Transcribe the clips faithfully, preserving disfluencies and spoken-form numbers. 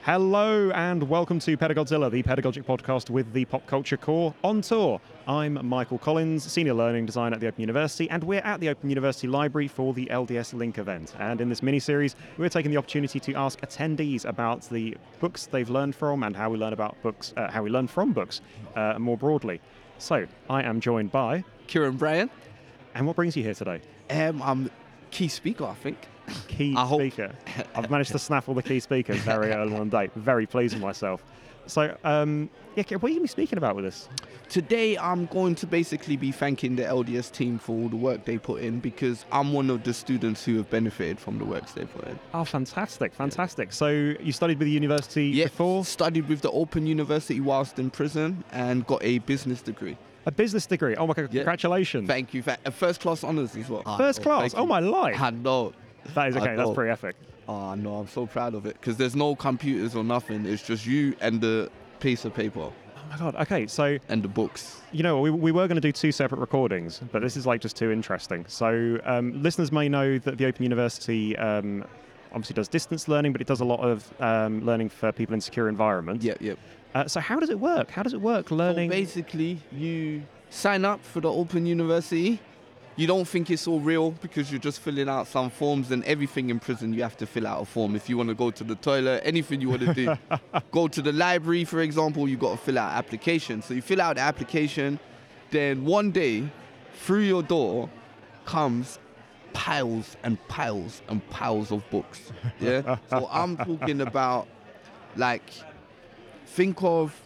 Hello and welcome to Pedagodzilla, the pedagogic podcast with the pop culture core on tour. I'm Michael Collins, Senior Learning Designer at the Open University, and we're at the Open University Library for the L D S Link event. And in this mini-series, we're taking the opportunity to ask attendees about the books they've learned from and how we learn about books, uh, how we learn from books uh, more broadly. So, I am joined by... Kieran Bryan. And what brings you here today? Um, I'm key speaker, I think. Key I speaker. I've managed to snaffle the key speakers very early on the day. Very pleased with myself. So, um, yeah, what are you going to be speaking about with us? Today, I'm going to basically be thanking the L D S team for all the work they put in, because I'm one of the students who have benefited from the works they put in. Oh, fantastic, fantastic. So you studied with the university yeah, before? Studied with the Open University whilst in prison and got a business degree. A business degree? Oh my God, yeah. Congratulations. Thank you. A first class honours as well. First oh, class? Oh, my life. I know. That is okay, that's pretty epic. Oh, no, I'm so proud of it, because there's no computers or nothing. It's just you and the piece of paper. Oh my God, okay, so... And the books. You know, we, we were going to do two separate recordings, but this is like just too interesting. So um, listeners may know that the Open University um, obviously does distance learning, but it does a lot of um, learning for people in secure environments. Yep, yep. Uh, so how does it work? How does it work learning? So basically, you sign up for the Open University. You don't think it's all real because you're just filling out some forms, and everything in prison you have to fill out a form. If you want to go to the toilet, anything you want to do. Go to the library, for example, you got to fill out an application. So you fill out the application, then one day, through your door, comes piles and piles and piles of books. Yeah. So I'm talking about, like, think of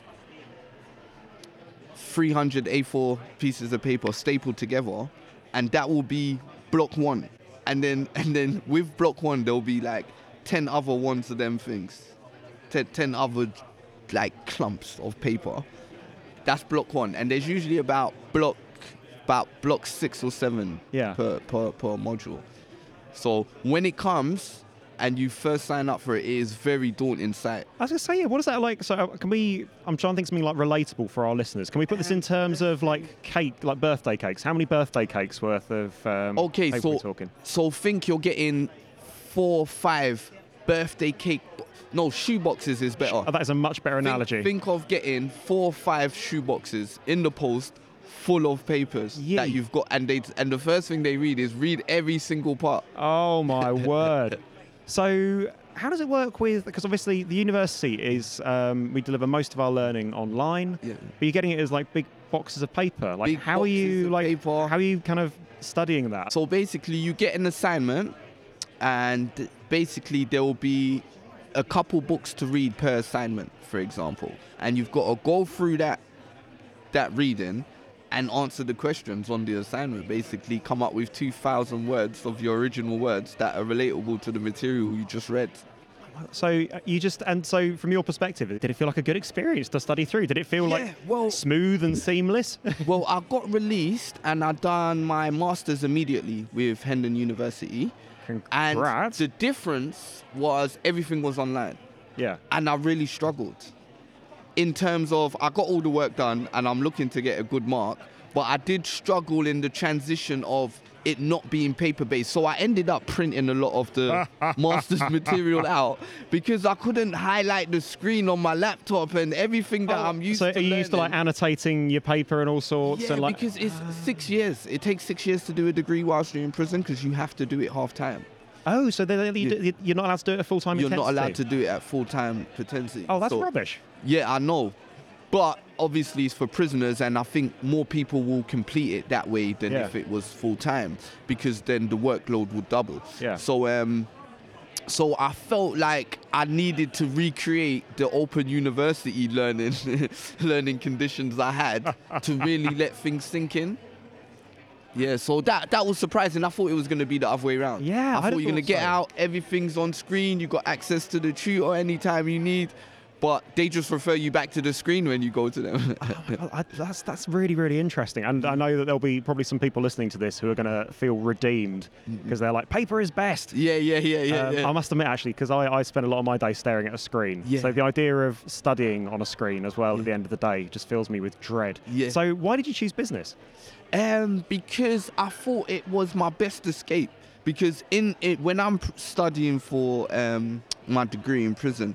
three hundred A four pieces of paper stapled together. And that will be block one. And then and then with block one, there'll be like ten other ones of them things. ten, ten other like clumps of paper. That's block one. And there's usually about block about block six or seven yeah. per, per, per module. So when it comes and you first sign up for it, it is very daunting sight. I was going to say, yeah, what is that like? So uh, can we, I'm trying to think something like relatable for our listeners. Can we put this in terms of like cake, like birthday cakes? How many birthday cakes worth of um, okay, paper so, are we talking? So think you're getting four or five birthday cake, no, shoe boxes is better. Oh, that is a much better analogy. Think, think of getting four or five shoe boxes in the post full of papers Yee. that you've got, and they and the first thing they read is read every single part. Oh my word. So how does it work with, because obviously the university is, um, we deliver most of our learning online, Yeah. but you're getting it as like big boxes of paper. Like Big how are you boxes of like, paper. how are you kind of studying that? So basically you get an assignment, and basically there will be a couple books to read per assignment, for example. And you've got to go through that that reading and answer the questions on the assignment. Basically come up with two thousand words of your original words that are relatable to the material you just read. So you just, and so from your perspective, did it feel like a good experience to study through? Did it feel Yeah, like well- smooth and seamless? Well, I got released and I done my master's immediately with Hendon University. Congrats. And the difference was everything was online. Yeah. And I really struggled. In terms of, I got all the work done and I'm looking to get a good mark, but I did struggle in the transition of it not being paper-based. So I ended up printing a lot of the master's material out because I couldn't highlight the screen on my laptop and everything that Oh, I'm used so to are you learning. used to like annotating your paper and all sorts? Yeah, and like, because it's six years. It takes six years to do a degree whilst you're in prison because you have to do it half-time. Oh, so they, they, you Yeah. do, you're not allowed to do it at full-time You're intensity? not allowed to do it at full-time intensity. Oh, that's So- rubbish. Yeah, I know. But obviously it's for prisoners, and I think more people will complete it that way than Yeah. if it was full-time, because then the workload would double. Yeah. So um, so I felt like I needed to recreate the Open University learning learning conditions I had to really let things sink in. Yeah, so that that was surprising. I thought it was going to be the other way around. Yeah, I I'd thought have you're going to thought get so. out, everything's on screen, you got access to the tutor anytime you need, but they just refer you back to the screen when you go to them. I, I, that's that's really really interesting, and I know that there'll be probably some people listening to this who are going to feel redeemed because they're like, paper is best. yeah, yeah, yeah, yeah, Um, yeah. I must admit, actually, because I, I spend a lot of my day staring at a screen. Yeah. So the idea of studying on a screen as well Yeah. at the end of the day just fills me with dread. Yeah. So why did you choose business? Um, because I thought it was my best escape. Because in it, when I'm pr- studying for um, my degree in prison,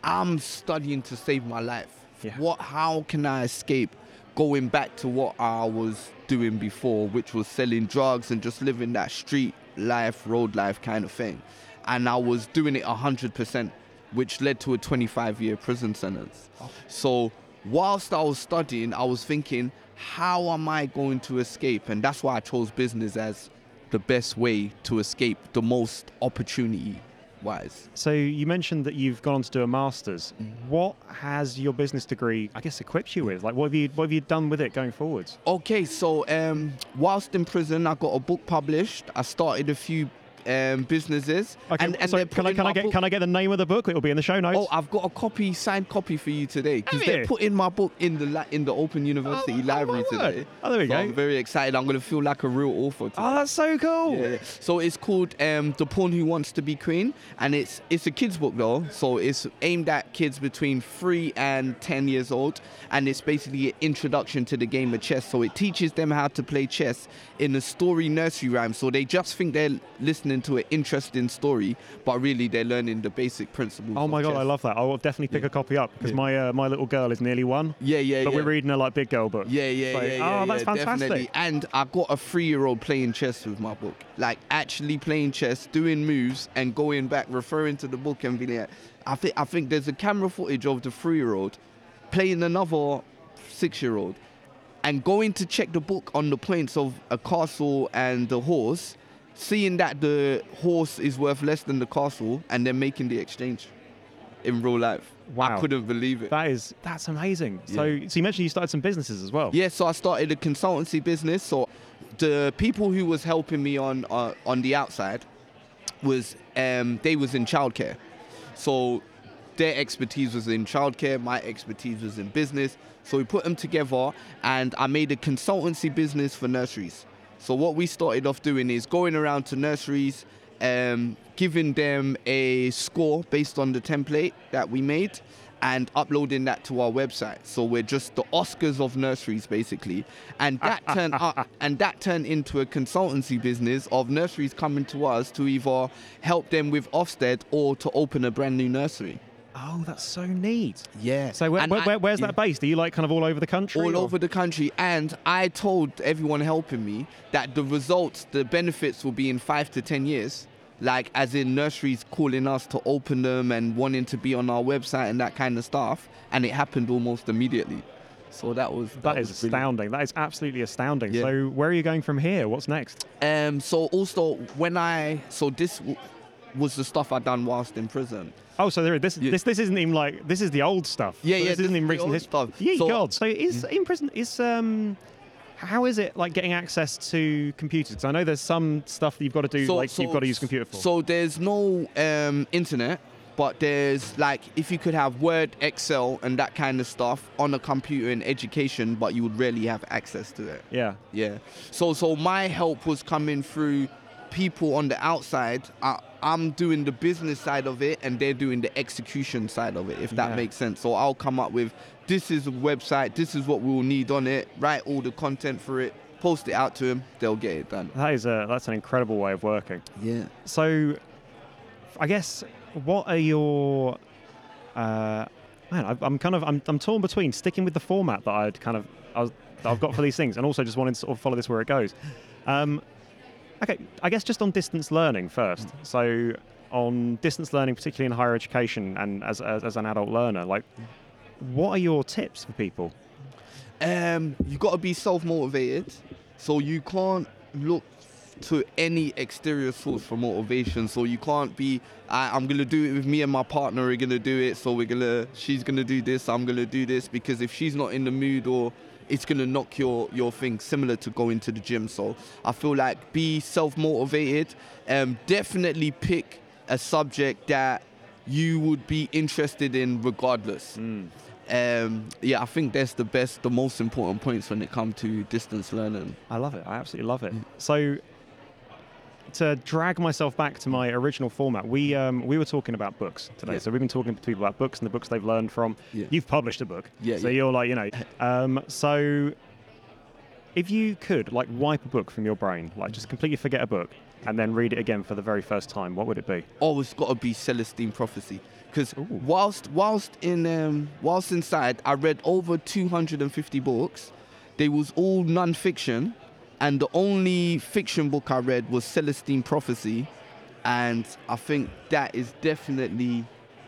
I'm studying to save my life. Yeah. What? How can I escape going back to what I was doing before, which was selling drugs and just living that street life, road life kind of thing? And I was doing it one hundred percent, which led to a twenty-five year prison sentence. Oh. So whilst I was studying, I was thinking, how am I going to escape? And that's why I chose business as the best way to escape, the most opportunity wise. So you mentioned that you've gone on to do a master's. What has your business degree, I guess, equipped you with? Like, what have you what have you done with it going forwards? Okay, so um, whilst in prison, I got a book published. I started a few um, businesses. Okay, and, and so they're can I putting can I my get book- can I get the name of the book? It will be in the show notes. Oh, I've got a copy, signed copy for you today, because Have they're you? putting my book in the la- in the Open University Oh, oh, library my word. today. Oh, there we So go. I'm very excited. I'm going to feel like a real author today. Oh, that's so cool. Yeah. So it's called um, The Pawn Who Wants to Be Queen, and it's it's a kids book though, so it's aimed at kids between three and ten years old, and it's basically an introduction to the game of chess. So it teaches them how to play chess in a story nursery rhyme. So they just think they're listening to an interesting story, but really they're learning the basic principles. Oh my of god, chess. I love that. I will definitely pick Yeah. a copy up because Yeah. my uh, my little girl is nearly one, Yeah, yeah, but yeah. we're reading a like big girl book. Yeah, yeah, So- yeah, yeah. Oh, that's yeah, fantastic. Definitely. And I got a three-year-old playing chess with my book, like actually playing chess, doing moves, and going back, referring to the book, and being like, I think I think there's a camera footage of the three-year-old playing another six-year-old, and going to check the book on the points of a castle and the horse, seeing that the horse is worth less than the castle, and then making the exchange in real life. Wow. I couldn't believe it. That is that's amazing. Yeah. So so you mentioned you started some businesses as well. Yeah, so I started a consultancy business. So the people who was helping me on uh, on the outside was um, they was in childcare. So their expertise was in childcare, my expertise was in business. So we put them together, and I made a consultancy business for nurseries. So what we started off doing is going around to nurseries, um, giving them a score based on the template that we made, and uploading that to our website. So we're just the Oscars of nurseries, basically. And that turned up, and that turned into a consultancy business of nurseries coming to us to either help them with Ofsted or to open a brand new nursery. Oh, that's so neat. Yeah. So where, And where, I- where, where's yeah. that based? Are you like kind of all over the country? all or- over the country, and I told everyone helping me that the results, the benefits will be in five to ten years, like as in nurseries calling us to open them and wanting to be on our website and that kind of stuff, and it happened almost immediately. So that was That that is was brilliant. astounding. That is absolutely astounding. Yeah. So where are you going from here? What's next? Um, so also when I so this w- was the stuff I done whilst in prison. Oh, so there, this Yeah. this this isn't even like this is the old stuff. Yeah, So yeah, This this isn't is even the recent old history. stuff. Yeah, So- God. So is in prison is um. How is it like getting access to computers? Because I know there's some stuff that you've got to do, So- like so- you've got to use a computer for. So there's no um, internet, but there's like if you could have Word, Excel, and that kind of stuff on a computer in education, but you would rarely have access to it. yeah. Yeah. So so my help was coming through people on the outside. I, I'm doing the business side of it, and they're doing the execution side of it, if that Yeah. makes sense. So I'll come up with this is a website, this is what we will need on it, write all the content for it, post it out to them, they'll get it done. That is a that's an incredible way of working. Yeah. So, I guess what are your uh, man? I, I'm kind of I'm, I'm torn between sticking with the format that I'd kind of I was, that I've got for these things, and also just wanting to sort of follow this where it goes. Um, okay, I guess just on distance learning first. So on distance learning, particularly in higher education and as as, as an adult learner, like what are your tips for people? Um, you got to be self-motivated, so you can't look to any exterior source for motivation. So you can't be, I, I'm gonna do it with me and my partner. We're gonna do it. So we're gonna, she's gonna do this. I'm gonna do this, because if she's not in the mood, or it's gonna knock your your thing. Similar to going to the gym. So I feel like be self-motivated. Um, definitely pick a subject that you would be interested in regardless. Um, yeah, I think that's the best, the most important points when it comes to distance learning. I love it. I absolutely love it. So to drag myself back to my original format, we um, we were talking about books today. Yeah. So we've been talking to people about books and the books they've learned from. Yeah. You've published a book. Yeah, So yeah. you're like, you know, um, so if you could like wipe a book from your brain, like just completely forget a book, and then read it again for the very first time, what would it be? Oh, it's got to be Celestine Prophecy. Because whilst whilst in um, whilst inside, I read over two hundred fifty books. They was all non-fiction, and the only fiction book I read was Celestine Prophecy, and I think that is definitely.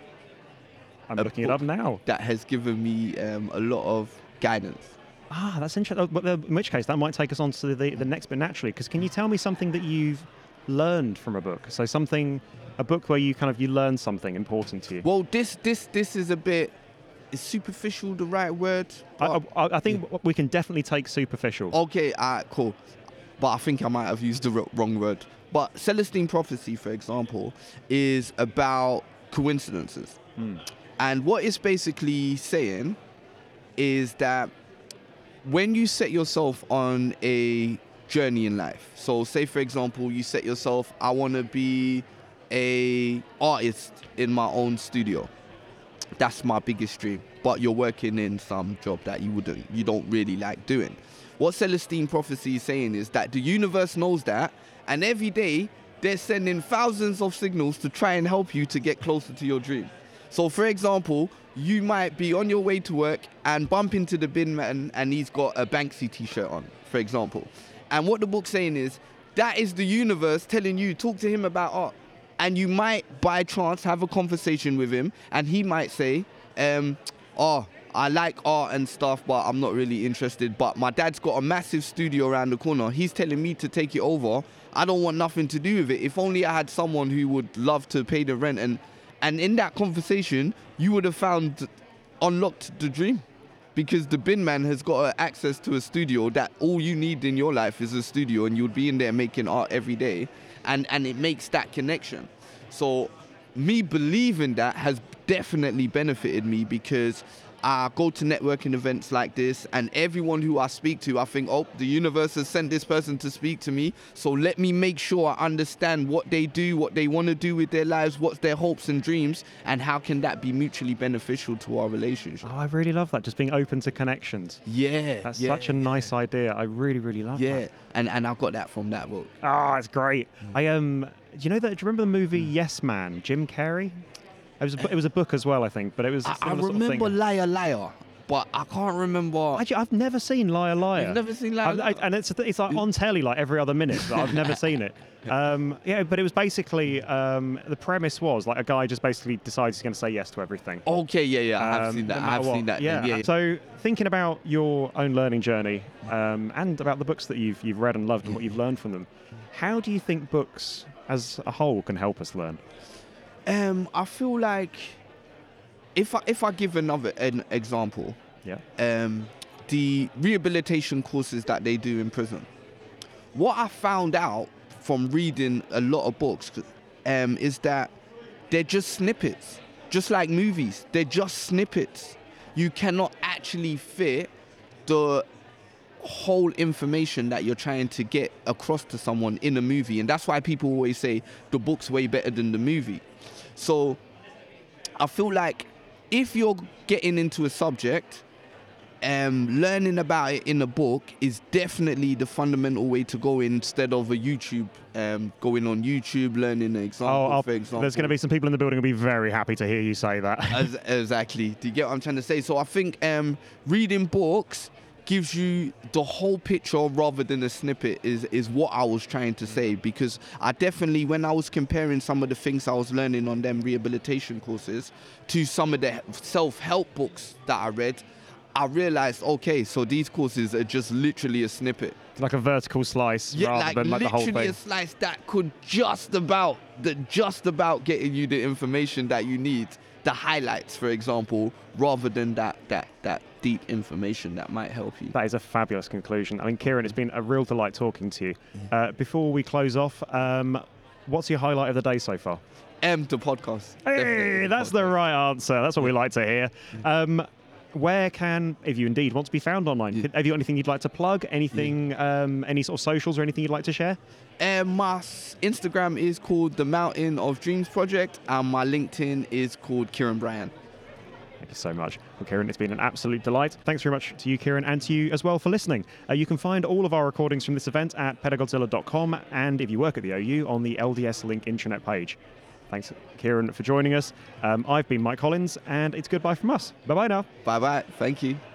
I'm looking it up now. That has given me um, a lot of guidance. Ah, that's interesting. But in which case, that might take us on to the, the next bit naturally. Because can you tell me something that you've learned from a book? So something, a book where you kind of you learn something important to you. Well, this this this is a bit. Is superficial the right word? I, I, I think yeah. we can definitely take superficial. Okay, all right, cool. But I think I might have used the wrong word. But Celestine Prophecy, for example, is about coincidences. Mm. And what it's basically saying is that when you set yourself on a journey in life, so say, for example, you set yourself, I want to be a artist in my own studio. That's my biggest dream. But you're working in some job that you wouldn't, you don't really like doing. What Celestine Prophecy is saying is that the universe knows that, and every day they're sending thousands of signals to try and help you to get closer to your dream. So, for example, you might be on your way to work and bump into the bin man and he's got a Banksy t-shirt on, for example. And what the book's saying is, that is the universe telling you, talk to him about art. And you might, by chance, have a conversation with him and he might say, um, oh, I like art and stuff, but I'm not really interested. But my dad's got a massive studio around the corner. He's telling me to take it over. I don't want nothing to do with it. If only I had someone who would love to pay the rent. And And in that conversation, you would have found, unlocked the dream. Because the bin man has got access to a studio that all you need in your life is a studio, and you'd be in there making art every day. And, and it makes that connection. So me believing that has definitely benefited me, because I go to networking events like this, and everyone who I speak to, I think, oh, the universe has sent this person to speak to me, so let me make sure I understand what they do, what they want to do with their lives, what's their hopes and dreams, and how can that be mutually beneficial to our relationship. Oh, I really love that, just being open to connections. Yeah. That's yeah, such a nice yeah. idea. I really, really love yeah. that. Yeah, and, and I got that from that book. Oh, it's great. Mm. I um, do you know that? Do you remember the movie Yes Man, Jim Carrey? It was a, it was a book as well, I think, but it was. I, I remember sort of Liar Liar, but I can't remember. Actually, I've never seen Liar Liar. You've never seen Liar Liar, I, and it's it's like on telly like every other minute, but I've never seen it. Um, yeah, but it was basically um, the premise was like a guy just basically decides he's going to say yes to everything. Okay, yeah, yeah, I have um, seen that. No I have what. seen that. Yeah. yeah. So thinking about your own learning journey um, and about the books that you've you've read and loved and what you've learned from them, how do you think books as a whole can help us learn? Um, I feel like if I if I give another an example, yeah, um, the rehabilitation courses that they do in prison. What I found out from reading a lot of books um, is that they're just snippets, just like movies. They're just snippets. You cannot actually fit the whole information that you're trying to get across to someone in a movie, and that's why people always say the book's way better than the movie. So I feel like if you're getting into a subject, um, learning about it in a book is definitely the fundamental way to go instead of a YouTube, um, going on YouTube, learning an example, oh, for example. There's going to be some people in the building who'll be very happy to hear you say that. As, exactly. Do you get what I'm trying to say? So I think um, reading books gives you the whole picture rather than a snippet is, is what I was trying to say, because I definitely, when I was comparing some of the things I was learning on them rehabilitation courses to some of the self-help books that I read, I realized, okay, so these courses are just literally a snippet. Like a vertical slice yeah, rather like than like the whole thing. Literally a slice that could just about, that just about getting you the information that you need, the highlights, for example, rather than that that that deep information that might help you. That is a fabulous conclusion. I mean, Kieran, it's been a real delight talking to you. Uh, before we close off, um, what's your highlight of the day so far? Um, the podcast. Hey, that's the right answer. That's what we like to hear. Um, where can, if you indeed want to be found online, yeah. have you got anything you'd like to plug? Anything, yeah. um, any sort of socials or anything you'd like to share? Um, my Instagram is called The Mountain of Dreams Project, and my LinkedIn is called Kieran Bryan. Thank you so much. Well, Kieran, it's been an absolute delight. Thanks very much to you, Kieran, and to you as well for listening. Uh, you can find all of our recordings from this event at pedagodzilla dot com, and if you work at the O U, on the L D S Link intranet page. Thanks, Kieran, for joining us. Um, I've been Mike Collins, and it's goodbye from us. Bye-bye now. Bye-bye. Thank you.